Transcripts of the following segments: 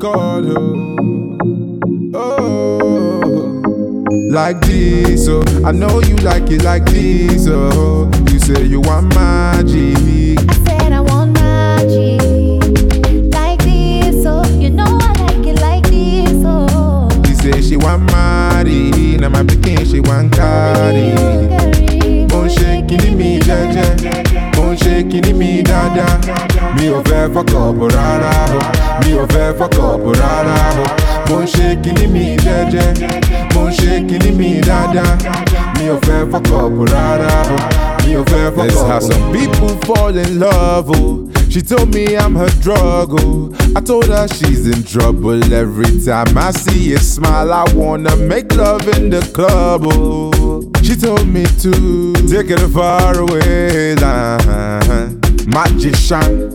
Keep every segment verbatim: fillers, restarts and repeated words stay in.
call, oh, oh. Like this, oh, I know you like it like this, oh. You say you want magic. I said I want magic. Like this, oh, you know I like it like this, oh. She say she want marry, now my pikin she want carry. Bon shaking me, jaja, bon shaking me, dada. Me ò fẹ́ fọkọ̀ rárá o, mi ò fẹ́ fọkọ̀ rárá o. Bon shaking me, jaja, bon shaking me, dada. Me ò fẹ́ fọkọ̀ rárá o, mi ò fẹ́ fọkọ̀. That's how some people fall in love, oh. She told me I'm her drug, oh. I told her she's in trouble every time I see a smile. I wanna make love in the club, oh. She told me to take it far away, uh-huh. Magician.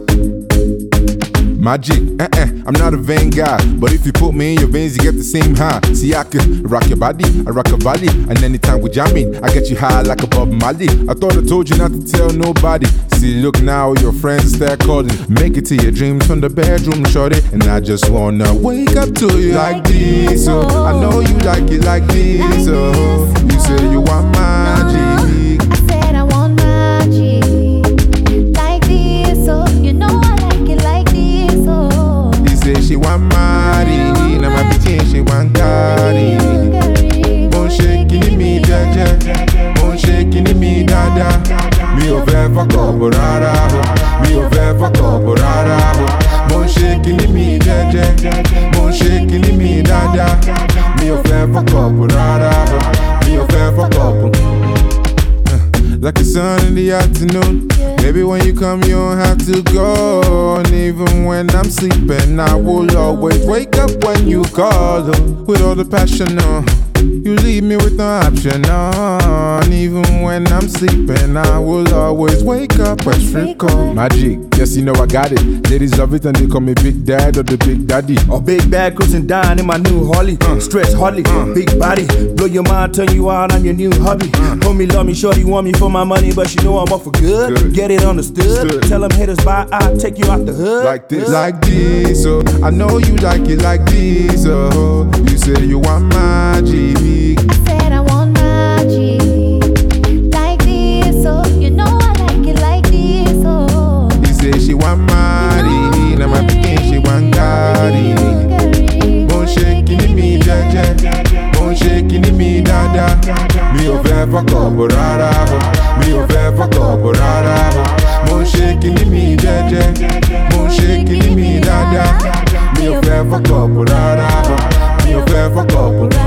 Magic, eh eh, I'm not a vain guy, but if you put me in your veins, you get the same high. See, I can rock your body, I rock your body, and anytime we jamming, I get you high like a Bob Marley. I thought I told you not to tell nobody. See, look now, your friends start calling. Make it to your dreams from the bedroom, shorty, and I just wanna wake up to you like this, oh. I know you like it like this, oh. You say you want magic. I said I want magic. Like this, oh, you know I like it like this, oh. She say she want marry, now my bitch she want carry. Bon shaking me, jaja, bon shaking me, dada. Me ò fẹ́ fọkọ̀ rárá o, mi ò fẹ́ fọkọ̀ rárá o. Bon shaking me, jaja, bon shaking me, dada. Me ò fẹ́ fọkọ̀ rárá o, mi ò fẹ́ fọkọ̀. Like the sun in the afternoon. Baby, when you come, you don't have to go. And even when I'm sleeping, I will always wake up when you call, oh. With all the passion, oh. You leave me with no option, oh. And even when I'm sleeping, I will always wake up when she call. Magic, yes, you know I got it. Ladies love it and they call me Big Dad or the Big Daddy. Or Big Bad cruising down in my new Harley. Uh, Stretch Harley, uh, big body. Blow your mind, turn you out on your new hobby. Uh, Homie, love me, shorty, want me for my money, but she know I'm up for good. good. Get it understood. Stood. Tell them haters bye, I'll take you out the hood. Like this, like this, oh. I know you like it like this, oh. You say you want magic. I said I want magic. Like this, oh, you know I like it like this, oh. She say she want marry, now my pikin she want carry. Bon shaking me, jaja, bon shaking me, dada. Me ò fẹ́ fọkọ̀ rárá o, mi ò fẹ́ fọkọ̀ rárá o. Bon shaking me, jaja, bon shaking me, dada. Me ò fẹ́ fọkọ̀ rárá o, mi ò fẹ́ fọkọ̀.